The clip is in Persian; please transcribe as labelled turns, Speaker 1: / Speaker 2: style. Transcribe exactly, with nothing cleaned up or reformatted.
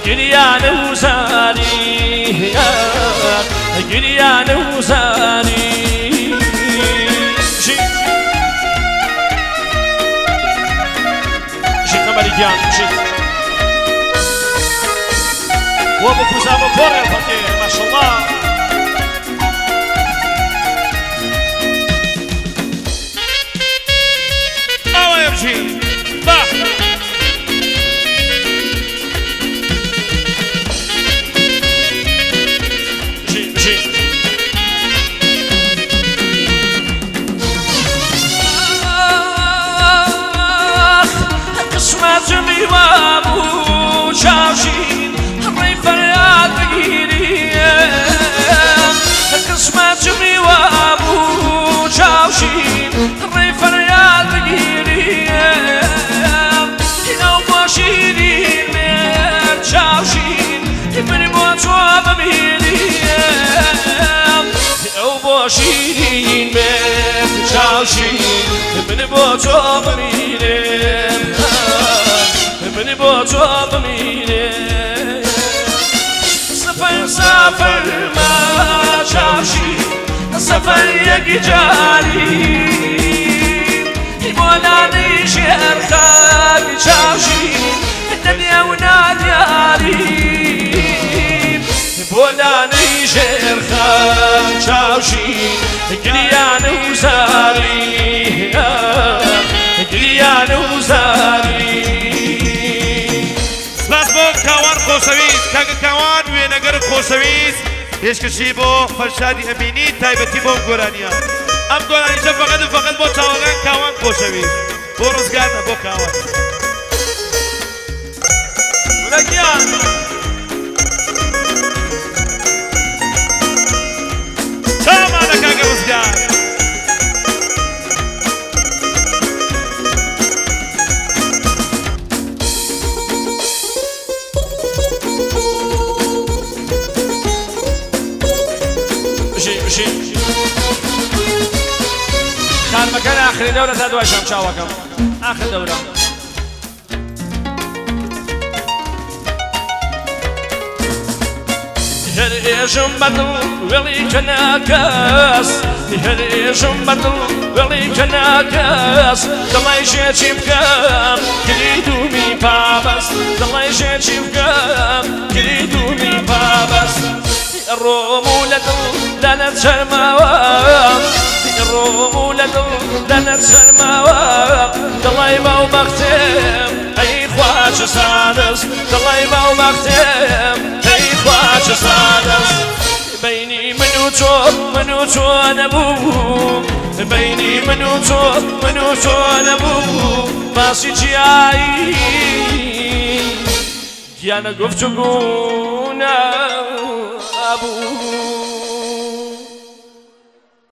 Speaker 1: گریان وزاری گریان وزاری شي قمري جان شي وابو كوزامو كوري الفقير ما شاء الله أو يمشي صح مشي مشي قسمة جمي وابو شاشين همري فرياد بگيري قسمة جمي وابو شاشين همري فرياد بگيري هنا وباشيرين مير شاشين يبني بواتوا بميري هنا وباشيرين مير شاشين يبني بواتوا بميري مني بوتو بميني سفر سفر ما شاشي سفر يجي جاري يبولاني شهر خاك شاشي الدنيا ونادياري يبولاني شهر خاك شاشي قليان وزاري قليان وزاري
Speaker 2: كاوان خوشویست کاغ کاوان وێنەگەر خۆشەویست پێشکەشی بۆ فەرشادی ئەمینی تایبەتی بۆ گۆرانیە ئەم گۆرانیشە فەقەت فەقەت بۆ چاوەکان کاوان خۆشەویست بۆ ڕزگارە بۆ کاوان
Speaker 1: ولەگیان
Speaker 2: چامانە کاگە ڕزگار
Speaker 1: مشي كان مكان آخر دورة تدوى شام شاوكم آخر دورة هريشم بدل ولي كناكاس هريشم بدل ولي كناكاس دلای شيء بكام كريدو مي بابس دلای شيء بكام كريدو مي بابس الروم لنا تشرموا الروم لنا تشرموا دلايما ومختم اي خواش سادس دلايما ومختم اي خواش سادس بيني منو تو منو تو نبو بيني منو تو منو تو نبو ماشي جاي يا نقف تقونا أبو